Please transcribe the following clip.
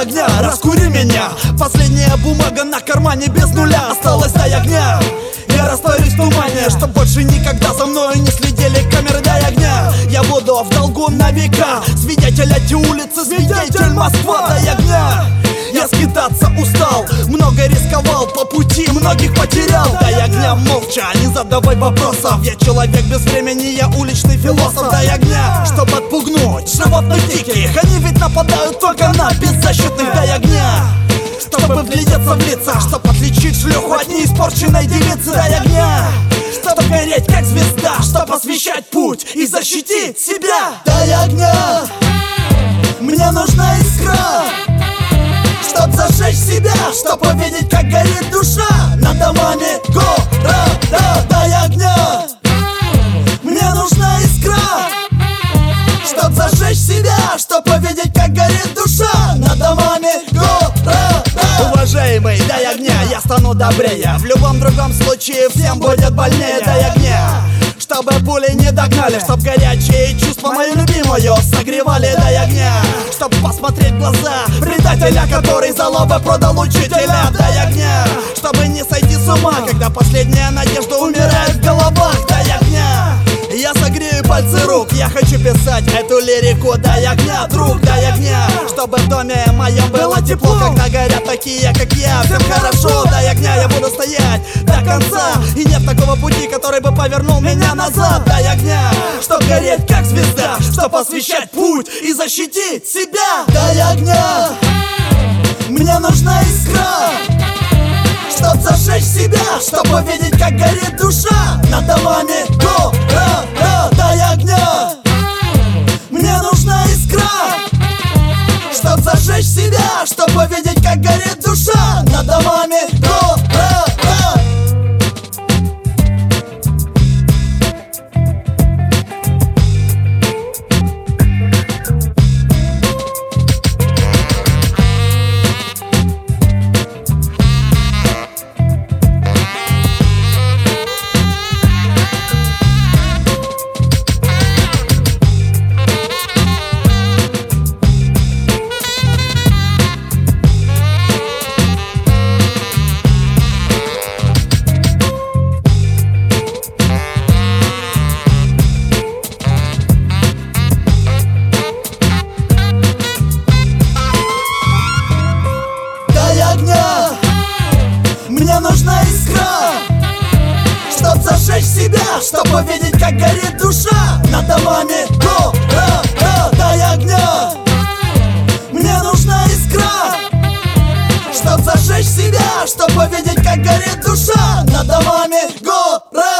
огня, раскури меня. Последняя бумага на кармане без нуля. Осталось дай огня, я растворюсь в тумане, чтоб больше никогда за мною не следили камеры. Дай огня, я буду в долгу на века. Свидетель эти улицы, свидетель Москва. Дай огня, я скитаться устал, много рисковал по пути, многих потерял. Дай огня молча, не задавай вопросов. Я человек без времени, я уличный философ. Дай огня, чтоб отпугнуть животных диких, они ведь нападают только на беззащитных. Дай огня, чтобы вглядеться в лица, чтоб отличить шлюху от неиспорченной девицы. Дай огня, чтоб гореть как звезда, чтоб освещать путь и защитить себя. Дай огня, мне нужна искра, чтоб зажечь себя, чтоб увидеть, как горит душа над домами города. Дай огня, мне нужна искра, чтоб зажечь себя, чтоб увидеть, как горит душа над домами города. Уважаемый, дай огня, я стану добрее. В любом другом случае всем будет больнее. Дай огня, чтобы пули не догнали, чтоб горячие чувства мою любимую согревали. Дай огня, чтоб посмотреть в глаза предателя, который за лобы продал учителя. Дай огня, чтобы не сойти с ума, когда последняя надежда умирает в головах. Дай огня, я согрею пальцы рук, я хочу писать эту лирику. Дай огня, друг, дай огня, чтобы в доме моем было тепло, когда горят такие, как я, всем хорошо. Дай огня, я буду стоять до конца, и нет такого пути, который бы повернул меня назад. Дай огня, чтоб гореть как звезда, чтоб освещать путь и защитить себя. Дай огня, мне нужна искра, чтоб зажечь себя, чтоб увидеть, как горит душа над домами города. Дай огня, мне нужна искра, чтоб зажечь себя, чтоб увидеть, как горит душа над домами города. Мне нужна искра, чтоб зажечь себя, чтоб увидеть, как горит душа над домами города. Дай огня, мне нужна искра, чтоб зажечь себя, чтоб увидеть, как горит душа над домами города.